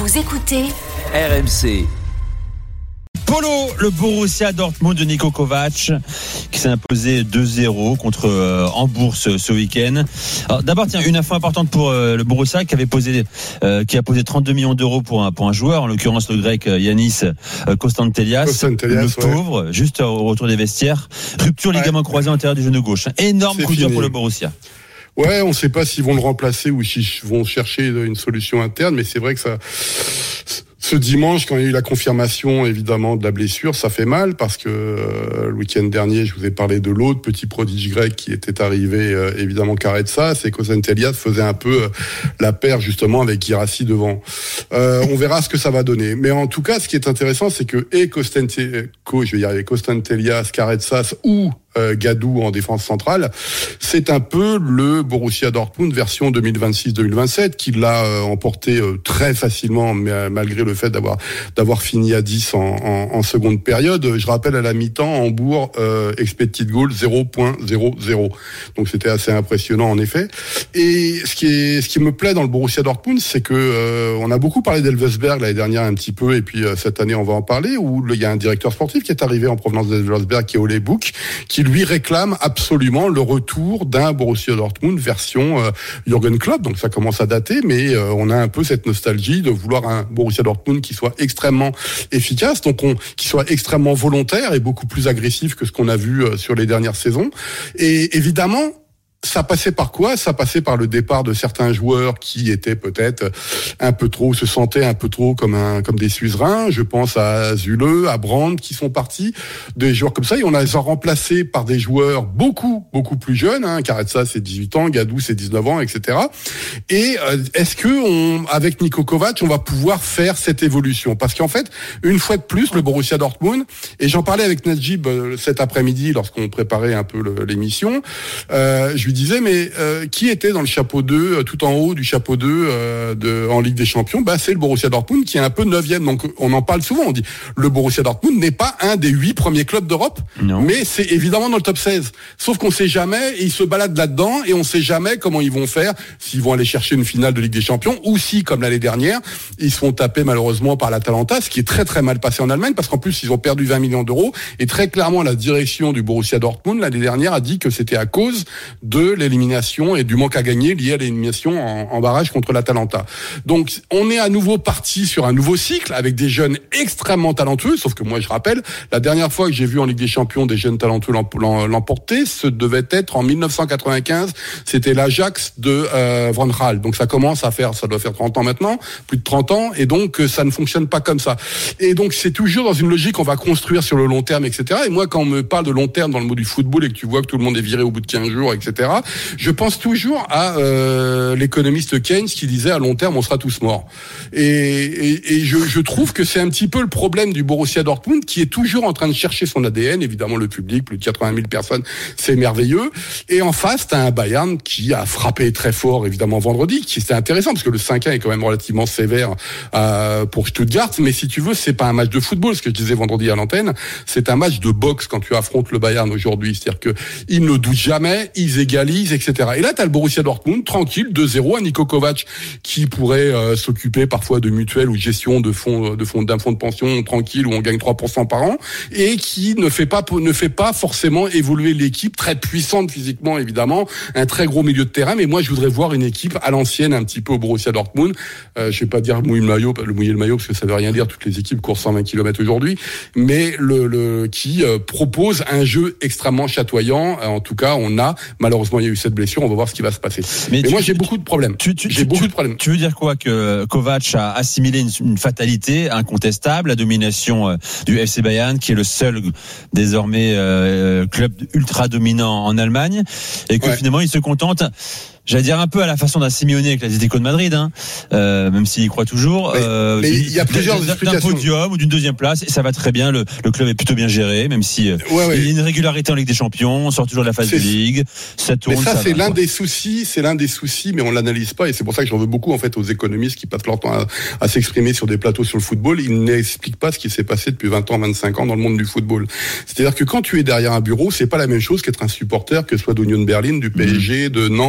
Vous écoutez RMC. Polo, le Borussia Dortmund de Niko Kovac qui s'est imposé 2-0 contre Hambourg ce week-end. Alors, d'abord, tiens, une info importante pour le Borussia qui a posé 32 millions d'euros pour un joueur, en l'occurrence le grec Yanis Konstantelias, le pauvre, juste au retour des vestiaires. Rupture ligament croisé antérieur du genou gauche. Énorme coup dur pour le Borussia. Ouais, on ne sait pas s'ils vont le remplacer ou s'ils vont chercher une solution interne, mais c'est vrai que ce dimanche, quand il y a eu la confirmation, évidemment, de la blessure, ça fait mal parce que le week-end dernier, je vous ai parlé de l'autre petit prodige grec qui était arrivé, évidemment, Karetsa, c'est Konstantelias faisait un peu la paire, justement, avec Guirassy devant. On verra ce que ça va donner. Mais en tout cas, ce qui est intéressant, c'est que Konstantelias, Karetsas ou Gadou en défense centrale, c'est un peu le Borussia Dortmund version 2026-2027 qui l'a emporté très facilement, mais malgré le fait d'avoir fini à 10 en seconde période. Je rappelle, à la mi-temps, Hambourg expected goal 0.00. Donc c'était assez impressionnant en effet. Et ce qui me plaît dans le Borussia Dortmund, c'est que on a beaucoup parlé d'Elversberg l'année dernière un petit peu, et puis cette année on va en parler, où il y a un directeur sportif qui est arrivé en provenance d'Elversberg, qui est Ole Buch, qui lui réclame absolument le retour d'un Borussia Dortmund version Jürgen Klopp. Donc ça commence à dater, mais on a un peu cette nostalgie de vouloir un Borussia Dortmund qui soit extrêmement efficace, donc qui soit extrêmement volontaire et beaucoup plus agressif que ce qu'on a vu sur les dernières saisons. Et évidemment, ça passait par quoi ? Ça passait par le départ de certains joueurs qui étaient peut-être se sentaient un peu trop comme des suzerains. Je pense à Zule, à Brandt qui sont partis, des joueurs comme ça, et on les a remplacés par des joueurs beaucoup plus jeunes. Karetsa c'est 18 ans, Gadou c'est 19 ans, etc. Et est-ce que avec Niko Kovac, on va pouvoir faire cette évolution ? Parce qu'en fait, une fois de plus, le Borussia Dortmund, et j'en parlais avec Najib cet après-midi lorsqu'on préparait un peu l'émission, je lui disais, mais qui était dans le chapeau 2, tout en haut du chapeau 2 en Ligue des Champions ? C'est le Borussia Dortmund qui est un peu 9e. Donc on en parle souvent, on dit le Borussia Dortmund n'est pas un des 8 premiers clubs d'Europe, mais c'est évidemment dans le top 16. Sauf qu'on sait jamais, et ils se baladent là-dedans, et on sait jamais comment ils vont faire, s'ils vont aller chercher une finale de Ligue des Champions, ou si, comme l'année dernière, ils se font taper malheureusement par l'Atalanta, ce qui est très très mal passé en Allemagne, parce qu'en plus ils ont perdu 20 millions d'euros, et très clairement la direction du Borussia Dortmund l'année dernière a dit que c'était à cause de l'élimination et du manque à gagner lié à l'élimination en barrage contre l'Atalanta. Donc on est à nouveau parti sur un nouveau cycle avec des jeunes extrêmement talentueux, sauf que moi je rappelle, la dernière fois que j'ai vu en Ligue des Champions des jeunes talentueux l'emporter, ce devait être en 1995, c'était l'Ajax de Van Gaal. Donc ça doit faire 30 ans maintenant, plus de 30 ans, et donc ça ne fonctionne pas comme ça. Et donc c'est toujours dans une logique, on va construire sur le long terme, etc. Et moi quand on me parle de long terme dans le mot du football et que tu vois que tout le monde est viré au bout de 15 jours, etc., je pense toujours à l'économiste Keynes qui disait à long terme on sera tous morts. Et je trouve que c'est un petit peu le problème du Borussia Dortmund qui est toujours en train de chercher son ADN. Évidemment le public, plus de 80 000 personnes, c'est merveilleux. Et en face t'as un Bayern qui a frappé très fort évidemment vendredi, qui c'était intéressant parce que le 5-1 est quand même relativement sévère pour Stuttgart. Mais si tu veux, c'est pas un match de football, ce que je disais vendredi à l'antenne, c'est un match de boxe quand tu affrontes le Bayern aujourd'hui. C'est-à-dire que ils ne doutent jamais, ils égalisent, etc. Et là, t'as le Borussia Dortmund, tranquille, 2-0, à Niko Kovac, qui pourrait s'occuper parfois de mutuelles ou gestion d'un fonds de pension tranquille où on gagne 3% par an, et qui ne fait pas forcément évoluer l'équipe, très puissante physiquement, évidemment, un très gros milieu de terrain, mais moi, je voudrais voir une équipe à l'ancienne, un petit peu au Borussia Dortmund. Je vais pas dire mouiller le maillot, parce que ça veut rien dire, toutes les équipes courent 120 km aujourd'hui, mais qui propose un jeu extrêmement chatoyant. En tout cas, malheureusement, il y a eu cette blessure, on va voir ce qui va se passer. Mais moi, j'ai beaucoup de problèmes. Tu veux dire quoi, que Kovac a assimilé une fatalité incontestable, la domination du FC Bayern, qui est le seul désormais club ultra dominant en Allemagne, et que finalement il se contente, j'allais dire un peu à la façon d'un Simeone avec l'Atlético de Madrid, même s'il y croit toujours. Mais il y a plusieurs explications. D'un podium ou d'une deuxième place, et ça va très bien. Le club est plutôt bien géré, même si il y a une régularité en Ligue des Champions, on sort toujours de la phase de Ligue, ça tourne. Mais c'est l'un des soucis, mais on l'analyse pas, et c'est pour ça que j'en veux beaucoup en fait aux économistes qui passent leur temps à s'exprimer sur des plateaux sur le football. Ils n'expliquent pas ce qui s'est passé depuis 20 ans, 25 ans dans le monde du football. C'est-à-dire que quand tu es derrière un bureau, c'est pas la même chose qu'être un supporter, que ce soit d'Union Berlin, du PSG, de Nantes, de qui tu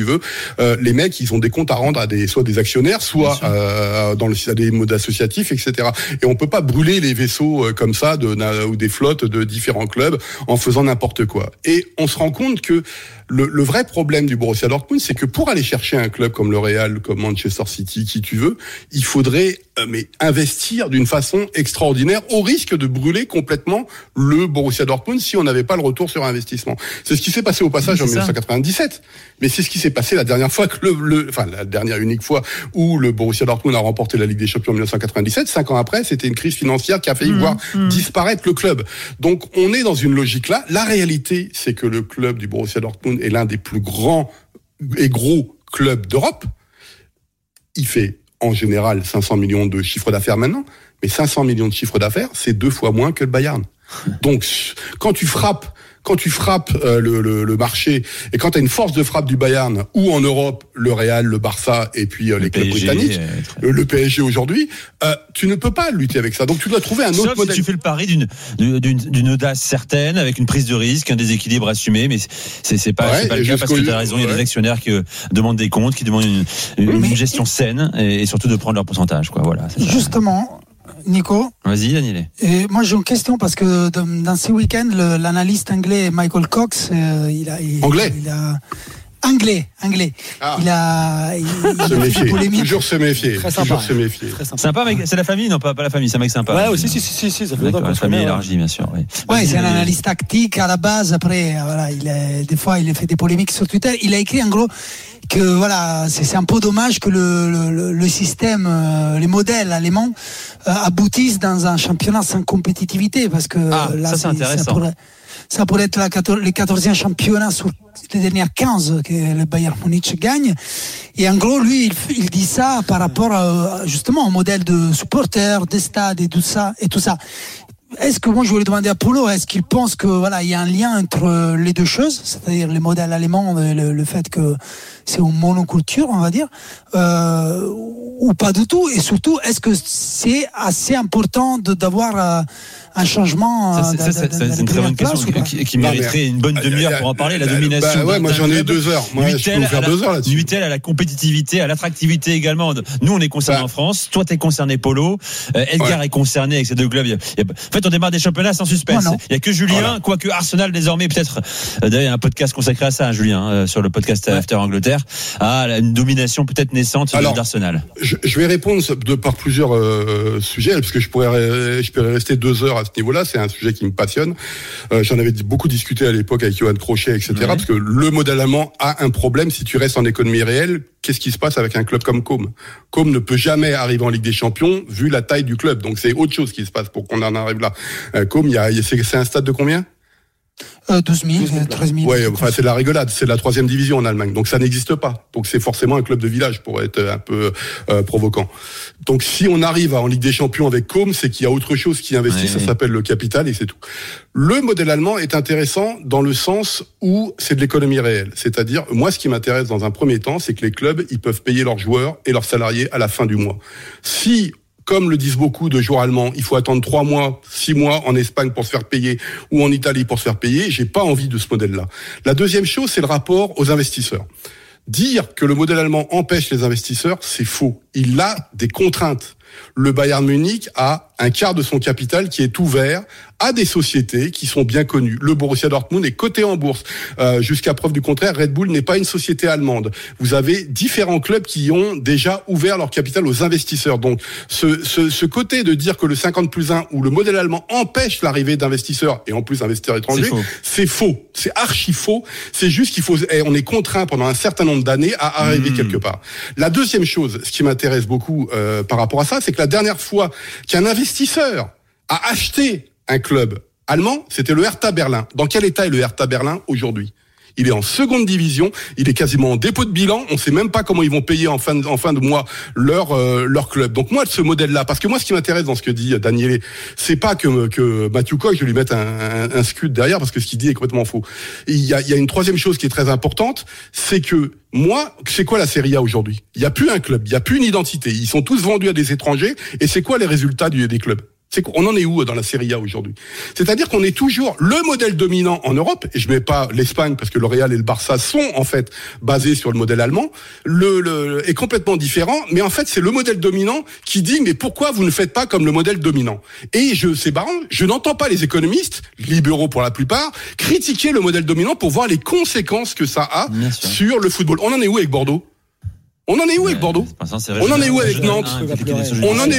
tu veux, les mecs, ils ont des comptes à rendre à soit des actionnaires, soit à des modes associatifs, etc. Et on peut pas brûler les vaisseaux comme ça ou des flottes de différents clubs en faisant n'importe quoi. Et on se rend compte que le vrai problème du Borussia Dortmund, c'est que pour aller chercher un club comme le Real, comme Manchester City, qui tu veux, il faudrait investir d'une façon extraordinaire, au risque de brûler complètement le Borussia Dortmund si on n'avait pas le retour sur investissement. C'est ce qui s'est passé au passage en 1997, mais c'est ce qui s'est passé la dernière fois que la dernière unique fois où le Borussia Dortmund a remporté la Ligue des Champions en 1997. 5 ans après, c'était une crise financière qui a failli voir disparaître le club. Donc on est dans une logique là. La réalité, c'est que le club du Borussia Dortmund est l'un des plus grands et gros clubs d'Europe. Il fait en général 500 millions de chiffre d'affaires maintenant, mais 500 millions de chiffre d'affaires, c'est 2 fois moins que le Bayern. Donc, quand tu frappes le marché, et quand tu as une force de frappe du Bayern, ou en Europe, le Real, le Barça, et puis les clubs britanniques, le PSG aujourd'hui, tu ne peux pas lutter avec ça. Donc tu dois trouver un autre modèle. Si tu fais le pari d'une audace certaine, avec une prise de risque, un déséquilibre assumé, mais c'est pas le cas, parce que tu as raison, il y a des actionnaires qui demandent des comptes, qui demandent une gestion saine, et surtout de prendre leur pourcentage, quoi. Voilà. Justement, Nico. Vas-y, Daniel. Et moi, j'ai une question parce que dans ces week-ends, l'analyste anglais Michael Cox, Anglais. Ah. Se méfier. Toujours se méfier. Très sympa. Sympa, mec. C'est la famille, non pas la famille. C'est un mec sympa. Ouais, aussi, si. Ça fait longtemps la famille élargie, bien sûr. Oui. Ouais, c'est un analyste tactique à la base. Après, voilà, des fois, il a fait des polémiques sur Twitter. Il a écrit en gros que voilà, c'est un peu dommage que le système, les modèles allemands aboutissent dans un championnat sans compétitivité, parce que là, ça c'est intéressant. Ça pourrait être le 14e championnat sur les dernières 15 que le Bayern Munich gagne. Et en gros, lui, il dit ça par rapport justement au modèle de supporters, des stades et tout ça. Est-ce que moi je voulais demander à Polo, est-ce qu'il pense que voilà, il y a un lien entre les deux choses, c'est-à-dire les modèles allemands, le fait que c'est une monoculture, on va dire, ou pas du tout, et surtout, est-ce que c'est assez important d'avoir un changement? C'est une très bonne question qui mériterait une bonne demi-heure pour en parler. La domination. Moi j'en ai 2 heures. Moi je peux vous faire 2 heures là-dessus. Nuit-elle à la compétitivité, à l'attractivité également. Nous on est concerné en France. Toi t'es concerné Polo. Edgar est concerné avec ces deux clubs. En fait on démarre des championnats sans suspense. Il y a que Julien, quoique Arsenal désormais peut-être. D'ailleurs un podcast consacré à ça, Julien, sur le podcast After Angleterre. Une domination peut-être naissante d'Arsenal. Je vais répondre par plusieurs sujets, parce que je pourrais rester 2 heures à ce niveau-là. C'est un sujet qui me passionne. J'en avais beaucoup discuté à l'époque avec Johan Crochet, etc. Parce que le modèle allemand a un problème. Si tu restes en économie réelle, qu'est-ce qui se passe avec un club comme Côme? Côme ne peut jamais arriver en Ligue des Champions vu la taille du club. Donc c'est autre chose qui se passe pour qu'on en arrive là. Côme, c'est un stade de combien? 12 000, 13 000. Ouais, enfin, c'est de la rigolade. C'est la 3e division en Allemagne. Donc, ça n'existe pas. Donc, c'est forcément un club de village pour être un peu provocant. Donc, si on arrive en Ligue des Champions avec Côme, c'est qu'il y a autre chose qui investit. Ça s'appelle le capital et c'est tout. Le modèle allemand est intéressant dans le sens où c'est de l'économie réelle. C'est-à-dire, moi, ce qui m'intéresse dans un premier temps, c'est que les clubs, ils peuvent payer leurs joueurs et leurs salariés à la fin du mois. Si comme le disent beaucoup de joueurs allemands, il faut attendre 3 mois, 6 mois en Espagne pour se faire payer ou en Italie pour se faire payer. J'ai pas envie de ce modèle-là. La deuxième chose, c'est le rapport aux investisseurs. Dire que le modèle allemand empêche les investisseurs, c'est faux. Il a des contraintes. Le Bayern Munich a un quart de son capital qui est ouvert à des sociétés qui sont bien connues. Le Borussia Dortmund est coté en bourse. Jusqu'à preuve du contraire, Red Bull n'est pas une société allemande. Vous avez différents clubs qui ont déjà ouvert leur capital aux investisseurs. Donc, ce côté de dire que le 50+1 ou le modèle allemand empêche l'arrivée d'investisseurs, et en plus investisseurs étrangers, c'est faux. C'est archi faux. C'est juste on est contraint pendant un certain nombre d'années à arriver quelque part. La deuxième chose, ce qui m'intéresse beaucoup par rapport à ça, c'est que la dernière fois qu'un investisseur a acheté un club allemand, c'était le Hertha Berlin. Dans quel état est le Hertha Berlin aujourd'hui ? Il est en seconde division, il est quasiment en dépôt de bilan, on sait même pas comment ils vont payer en fin de mois leur club. Donc moi, de ce modèle-là, parce que moi, ce qui m'intéresse dans ce que dit Daniele, c'est pas que Matthew Koch, je vais lui mettre un scud derrière, parce que ce qu'il dit est complètement faux. Et il y a une troisième chose qui est très importante, c'est que moi, c'est quoi la Serie A aujourd'hui ? Il y a plus un club, il y a plus une identité. Ils sont tous vendus à des étrangers, et c'est quoi les résultats des clubs ? C'est qu'on en est où dans la Serie A aujourd'hui? C'est-à-dire qu'on est toujours le modèle dominant en Europe, et je mets pas l'Espagne parce que le Real et le Barça sont en fait basés sur le modèle allemand, est complètement différent, mais en fait c'est le modèle dominant qui dit mais pourquoi vous ne faites pas comme le modèle dominant? Et c'est marrant, je n'entends pas les économistes, libéraux pour la plupart, critiquer le modèle dominant pour voir les conséquences que ça a sur le football. On en est où avec Bordeaux? On en est où avec Bordeaux? On en est où avec Nantes? On en est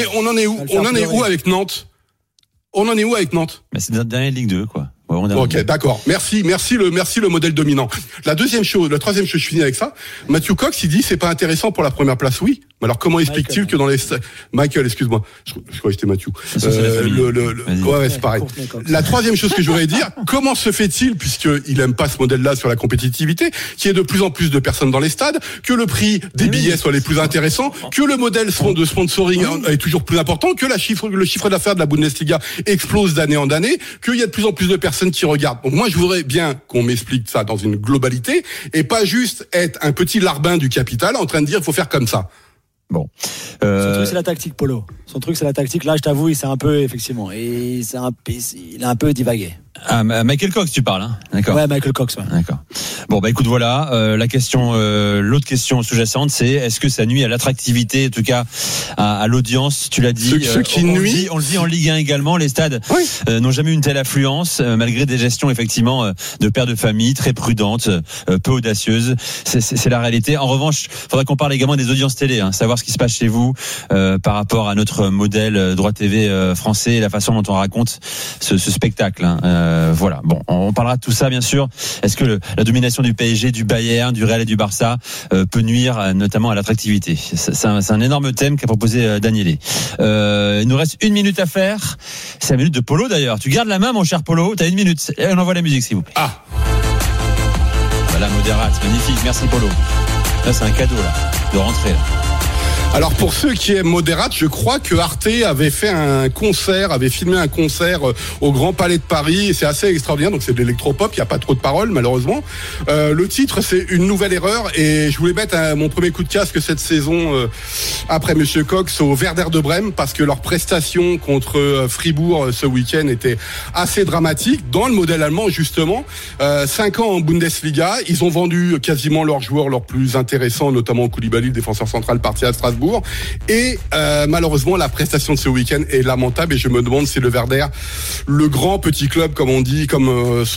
où avec Nantes? On en est où avec Nantes? Mais c'est notre dernière Ligue 2, quoi. Ouais, ok, d'accord. Merci le modèle dominant. La troisième chose, je finis avec ça. Matthew Cox, il dit c'est pas intéressant pour la première place, oui. Mais alors comment explique-t-il que dans les Michael, excuse-moi, je crois que c'était Matthew. Ouais, c'est pareil. La troisième chose que je voudrais dire, comment se fait-il, puisqu'il aime pas ce modèle-là sur la compétitivité, qu'il y ait de plus en plus de personnes dans les stades, que le prix des billets soit les plus intéressants, que le modèle de sponsoring est toujours plus important, que le chiffre d'affaires de la Bundesliga explose d'année en année, qu'il y a de plus en plus de personnes qui regardent. Donc moi, je voudrais bien qu'on m'explique ça dans une globalité et pas juste être un petit larbin du capital en train de dire il faut faire comme ça. Bon. Son truc, c'est la tactique, Polo. Son truc, c'est la tactique. Là, je t'avoue, c'est un peu, effectivement. Et il a un peu divagué. Ah, Michael Cox, tu parles, hein? D'accord. Ouais, Michael Cox, ouais. D'accord. Bon, écoute, voilà, l'autre question sous-jacente, c'est est-ce que ça nuit à l'attractivité, en tout cas, à l'audience? Tu l'as dit. Ce qui nuit. On le dit en Ligue 1 également, les stades n'ont jamais eu une telle affluence, malgré des gestions, effectivement, de pères de famille très prudentes, peu audacieuses. C'est la réalité. En revanche, faudrait qu'on parle également des audiences télé, hein, savoir ce qui se passe chez vous, par rapport à notre modèle droit TV français et la façon dont on raconte ce spectacle, hein. Voilà. Bon, on parlera de tout ça, bien sûr. Est-ce que la domination du PSG, du Bayern, du Real et du Barça peut nuire notamment à l'attractivité? C'est un énorme thème qu'a proposé Danielé. Il nous reste 1 minute à faire. C'est la minute de Polo, d'ailleurs. Tu gardes la main, mon cher Polo. T'as 1 minute. Et on envoie la musique, s'il vous plaît. Ah. Voilà, modérate. Magnifique. Merci, Polo. Là, c'est un cadeau, là, de rentrer, là. Alors pour ceux qui aiment Modérate, je crois que Arte avait filmé un concert au Grand Palais de Paris, et c'est assez extraordinaire, donc c'est de l'électropop, il n'y a pas trop de paroles malheureusement. Le titre c'est Une nouvelle erreur, et je voulais mettre mon premier coup de casque cette saison après Monsieur Cox au Werder de Brême, parce que leur prestation contre Fribourg ce week-end était assez dramatique, dans le modèle allemand justement. 5 ans en Bundesliga, ils ont vendu quasiment leurs joueurs leurs plus intéressants, notamment Koulibaly, le défenseur central parti à Strasbourg. Et malheureusement la prestation de ce week-end est lamentable, et je me demande si le Werder, le grand petit club comme on dit, comme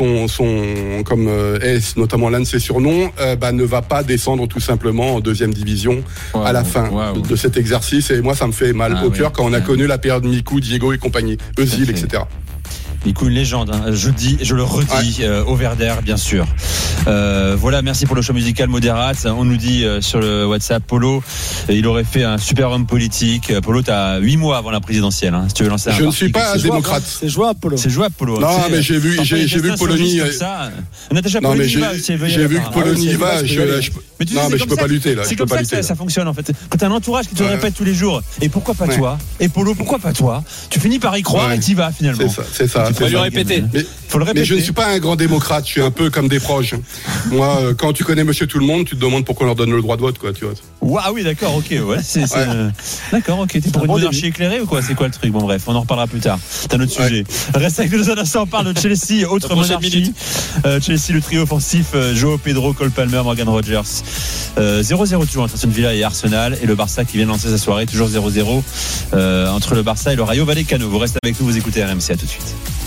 est notamment l'un de ses surnoms, ne va pas descendre tout simplement en deuxième division à la fin de cet exercice. Et moi ça me fait mal au cœur quand on a connu la période Mikou, Diego et compagnie, Özil, etc. Mikou, une légende, hein. Je le redis, au Werder, bien sûr. Voilà, merci pour le choix musical Modérate. On nous dit sur le WhatsApp, Polo, il aurait fait un super homme politique. Polo, t'as 8 mois avant la présidentielle, hein, si tu veux lancer un Je ne suis pas démocrate. C'est jouable, Polo. C'est jouable, Polo. Non, mais j'ai vu Polonie. Non, mais j'ai vu que Polonie y va. Non, mais je peux pas lutter, là. C'est comme ça que ça fonctionne, en fait. Quand t'as un entourage qui te répète tous les jours, et pourquoi pas toi? Et Polo, pourquoi pas toi? Tu finis par y croire et t'y vas, finalement. C'est ça. Tu peux lui répéter. Mais je ne suis pas un grand démocrate, je suis un peu comme des proches. Moi, quand tu connais Monsieur Tout-le-Monde, tu te demandes pourquoi on leur donne le droit de vote, quoi, tu vois. Ah oui, d'accord, ok, ouais. D'accord, ok. T'es pour une monarchie éclairée ou quoi? C'est quoi le truc? Bon, bref, on en reparlera plus tard. C'est un autre sujet. Reste avec nous un instant, on parle de Chelsea, autre monarchie. Chelsea, le trio offensif, Joao Pedro, Cole Palmer, Morgan Rogers. 0-0 toujours entre Aston Villa et Arsenal, et le Barça qui vient de lancer sa soirée, toujours 0-0 entre le Barça et le Rayo Vallecano. Vous restez avec nous, vous écoutez RMC, à tout de suite.